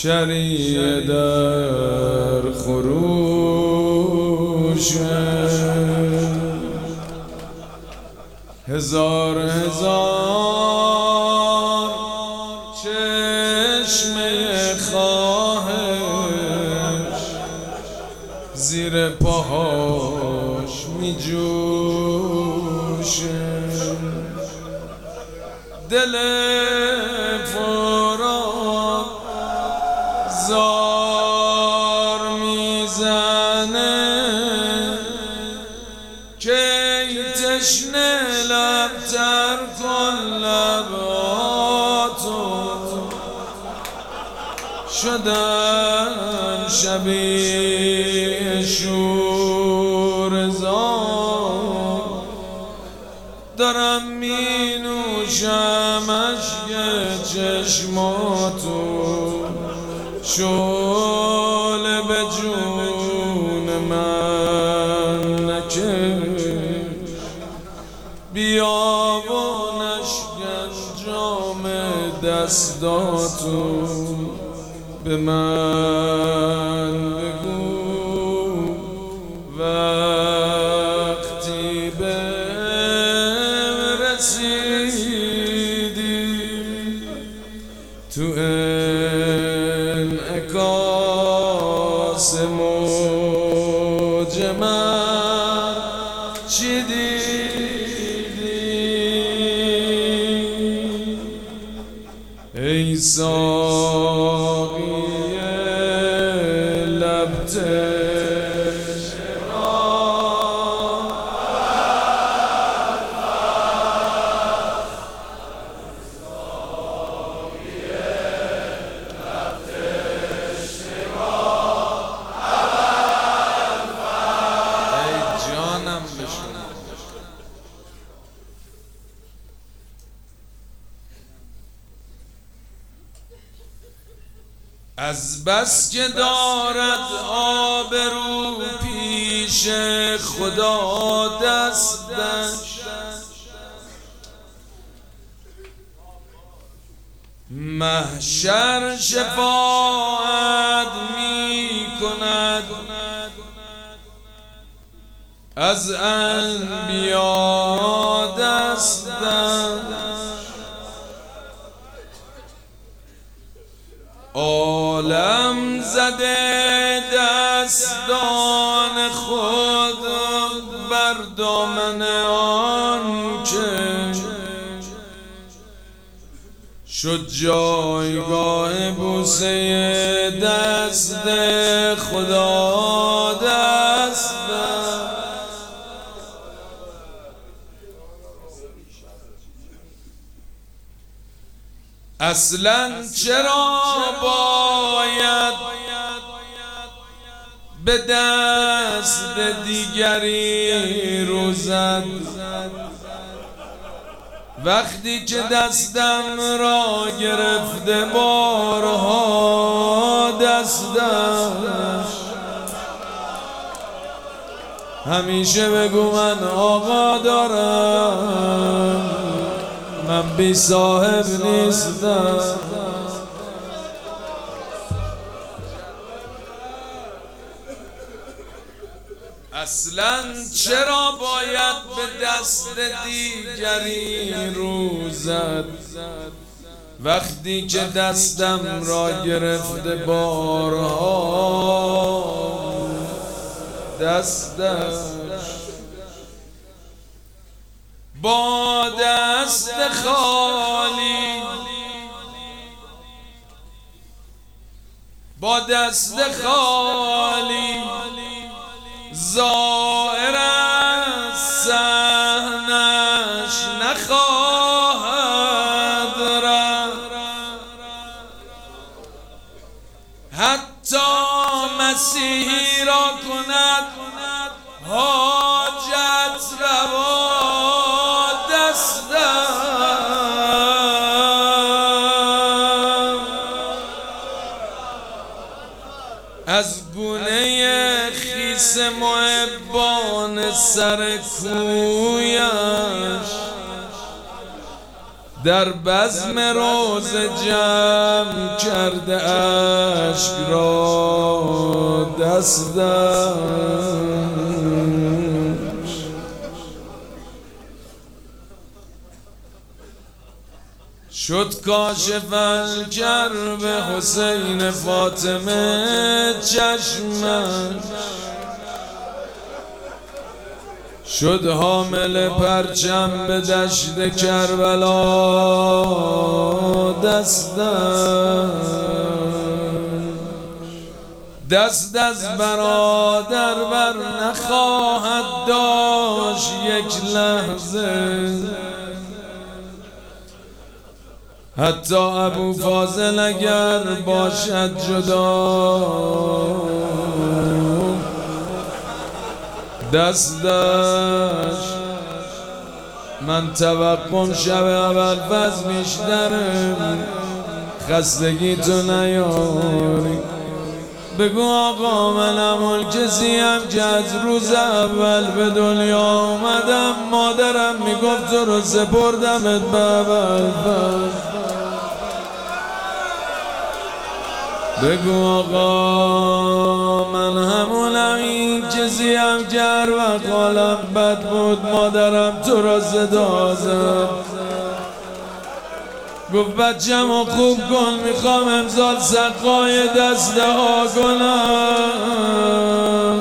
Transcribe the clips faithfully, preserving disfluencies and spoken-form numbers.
شریعه در خروش، هزار هزار چشمه خواهش زیر پاهاش می جوشه، دل فرا زار میزنه که تشنه لب تر کن لباتو، شدن شبیه شورزار، دارم می نوشم اشک چشماتو، شعله به جون من نکش، بیا و نشکن جام دستاتو، به من بگو وقتی بهم رسیدی تو انعکاس موج من چی دیدی؟ ای ساقی لب از بس که دارد آبرو پیش خدا دستش، محشر شفاعت می کند از انبیا دستش، عالم زده دستان خود بر دامن آن که شد جایگاه بوسه دست خدا دست. اصلاً چرا باید به دست دیگری رو زد وقتی که دستم را گرفته بارها دستش؟ همیشه بگو من آقا دارم، من بی صاحب نیستم. اصلاً چرا باید به دست دیگری رو زد وقتی که دستم را گرفته بارها دستش؟ با دست خالی با دست خالی ظاهر از صحنش نخواهد رفت، حتی مسیحی را کند حاجت روا از گونه خیس محبان سر کویش در بزم روز جمع کرده عشق را دستش، شد کاشف الکرب حسین فاطمه چشمش، شد حامل پرچم به دشت کربلا دست دست از برادر بر نخواهد داشت یک لحظه، حتی ابو فاضل اگر باشد جدا دستش. من توقم شب اول فز بیشتره، خستگی تو نیاری، بگو آقا منم اون کسیم که از روز اول به دنیا اومدم، مادرم میگفت تو رو سپردمت به ابوالفضل. بگو آقا من همونم این کسیم که هر وقت حالم بد بود مادرم تو را صدا زد، گفت بچم و خوب کن میخوام امسال سقای دست ها کنم.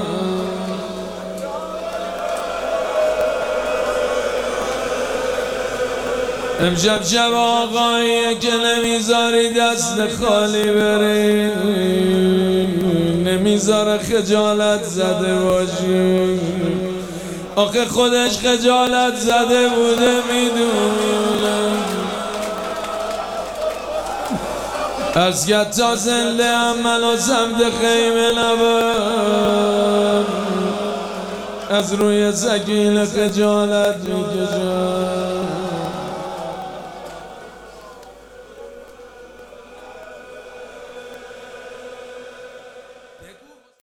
امشب شب آقاییه که نمیذاری دست خالی بری، نمیذاره خجالت زده باشی، آخه خودش خجالت زده بوده میدونه. از گت تا زنده هم منو سمت خیمه نبر، از روی سکینه خجالت میکشم.